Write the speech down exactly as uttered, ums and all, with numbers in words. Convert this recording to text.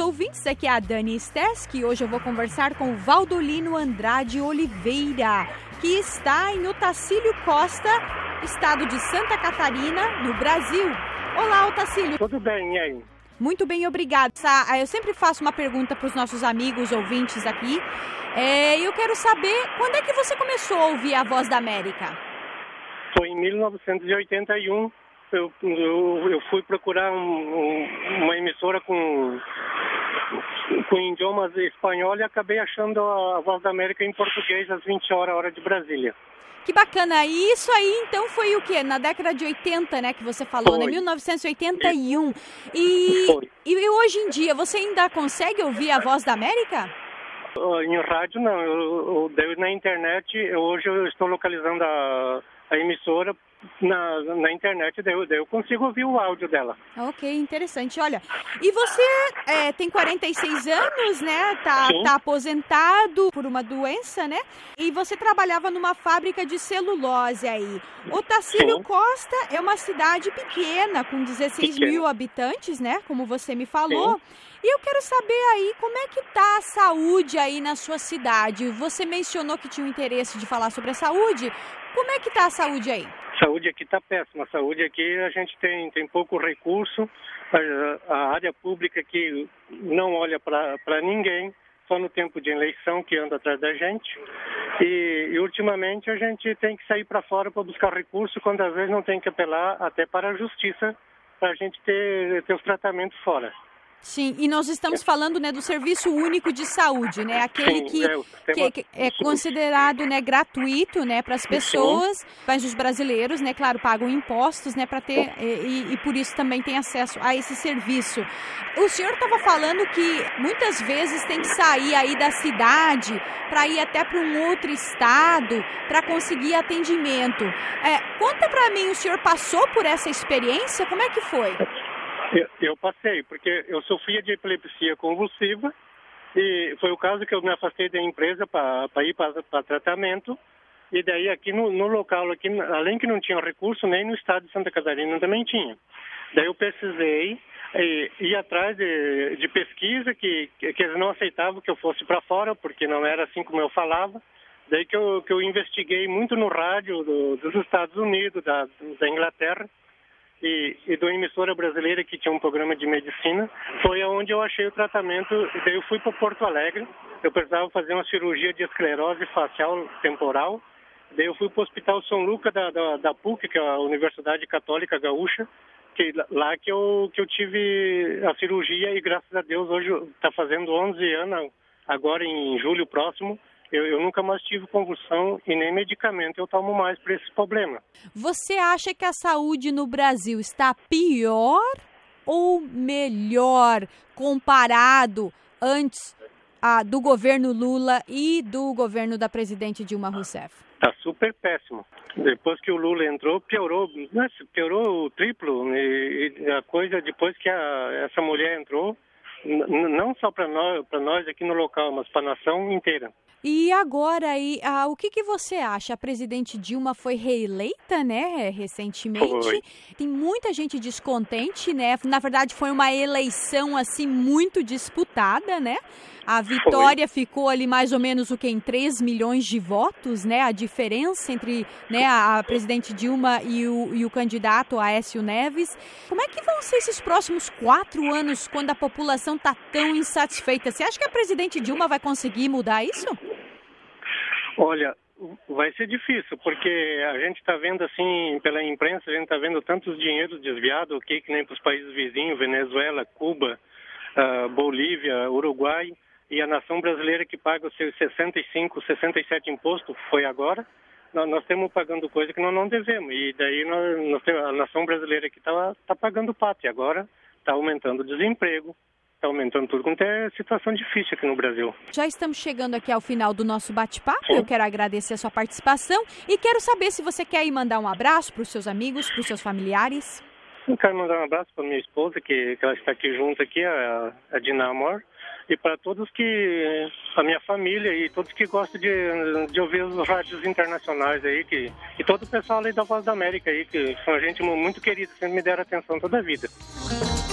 ouvintes, aqui é a Dani Stesky e hoje eu vou conversar com o Valdolino Andrade Oliveira, que está em Otacílio Costa, estado de Santa Catarina, no Brasil. Olá, Otacílio. Tudo bem, e aí? Muito bem, obrigada. Eu sempre faço uma pergunta para os nossos amigos ouvintes aqui. É, eu quero saber, quando é que você começou a ouvir a Voz da América? Foi em mil novecentos e oitenta e um. Eu, eu, eu fui procurar um, um, uma emissora com, com idiomas espanhol e acabei achando a Voz da América em português às vinte horas, hora de Brasília. Que bacana. E isso aí, então, foi o quê? Na década de oitenta, né, que você falou, foi. né? mil novecentos e oitenta e um. E, foi. e hoje em dia, você ainda consegue ouvir a Voz da América? Em rádio, não. Eu, eu, na internet, eu, hoje eu estou localizando a, a emissora na, na internet, daí eu, daí eu consigo ouvir o áudio dela. Ok, interessante. Olha, e você é, tem quarenta e seis anos, né? Tá, tá aposentado por uma doença, né? E você trabalhava numa fábrica de celulose aí. Otacílio Sim. Costa é uma cidade pequena, com dezesseis mil habitantes, né? Como você me falou. Sim. E eu quero saber aí como é que tá a saúde aí na sua cidade. Você mencionou que tinha um interesse de falar sobre a saúde. Como é que tá a saúde aí? Saúde aqui está péssima. Saúde aqui a gente tem, tem pouco recurso. A, a área pública aqui não olha para ninguém, só no tempo de eleição que anda atrás da gente. E, e ultimamente a gente tem que sair para fora para buscar recurso, quando às vezes não tem que apelar até para a justiça para a gente ter, ter os tratamentos fora. Sim, e nós estamos falando, né, do Serviço Único de Saúde, né, aquele que, que, que é considerado, né, gratuito, né, para as pessoas, mas os brasileiros, né, claro, pagam impostos, né, para ter, e, e por isso também tem acesso a esse serviço. O senhor estava falando que muitas vezes tem que sair aí da cidade para ir até para um outro estado para conseguir atendimento. É, conta para mim, o senhor passou por essa experiência? Como é que foi? Eu, eu passei, porque eu sofria de epilepsia convulsiva e foi o caso que eu me afastei da empresa para ir para tratamento. E daí aqui no, no local, aqui, além que não tinha recurso, nem no estado de Santa Catarina também tinha. Daí eu precisei e, ir atrás de, de pesquisa que, que eles não aceitavam que eu fosse para fora, porque não era assim como eu falava. Daí que eu, que eu investiguei muito no rádio do, dos Estados Unidos, da, da Inglaterra, E, e da emissora brasileira que tinha um programa de medicina, foi onde eu achei o tratamento. Daí eu fui para Porto Alegre, eu precisava fazer uma cirurgia de esclerose facial temporal. Daí eu fui para o Hospital São Lucas da, da, da P U C, que é a Universidade Católica Gaúcha, que, lá que eu, que eu tive a cirurgia e graças a Deus hoje está fazendo onze anos, agora em julho próximo. Eu, eu nunca mais tive convulsão e nem medicamento eu tomo mais para esse problema. Você acha que a saúde no Brasil está pior ou melhor comparado antes ah, do governo Lula e do governo da presidente Dilma Rousseff? Está super péssimo. Depois que o Lula entrou, piorou, piorou o triplo. E, e a coisa, depois que a, essa mulher entrou, não só para nós, para nós aqui no local, mas para a nação inteira. E agora, aí, ah, o que, que você acha? A presidente Dilma foi reeleita, né, recentemente. Foi. Tem muita gente descontente, né? Na verdade, foi uma eleição, assim, muito disputada, né? A vitória foi. Ficou ali mais ou menos o que em três milhões de votos, né? A diferença entre, né, a presidente Dilma e o, e o candidato Aécio Neves. Como é que vão ser esses próximos quatro anos quando a população está tão insatisfeita? Você acha que a presidente Dilma vai conseguir mudar isso? Olha, vai ser difícil, porque a gente está vendo assim, pela imprensa, a gente está vendo tantos dinheiros desviados, okay, que nem para os países vizinhos, Venezuela, Cuba, uh, Bolívia, Uruguai, e a nação brasileira que paga os seus sessenta e cinco, sessenta e sete impostos, foi agora, nós, nós estamos pagando coisa que nós não devemos, e daí nós, nós temos, a nação brasileira que está tá pagando pato, e agora está aumentando o desemprego. Está aumentando tudo, quanto é situação difícil aqui no Brasil. Já estamos chegando aqui ao final do nosso bate-papo. Eu quero agradecer a sua participação e quero saber se você quer ir mandar um abraço para os seus amigos, para os seus familiares. Eu quero mandar um abraço para minha esposa, que, que ela está aqui junto, aqui, a, a Dina Amor, e para todos que, a minha família e todos que gostam de, de ouvir os rádios internacionais aí, que, e todo o pessoal aí da Voz da América aí, que são gente muito querida, sempre me deram atenção toda a vida.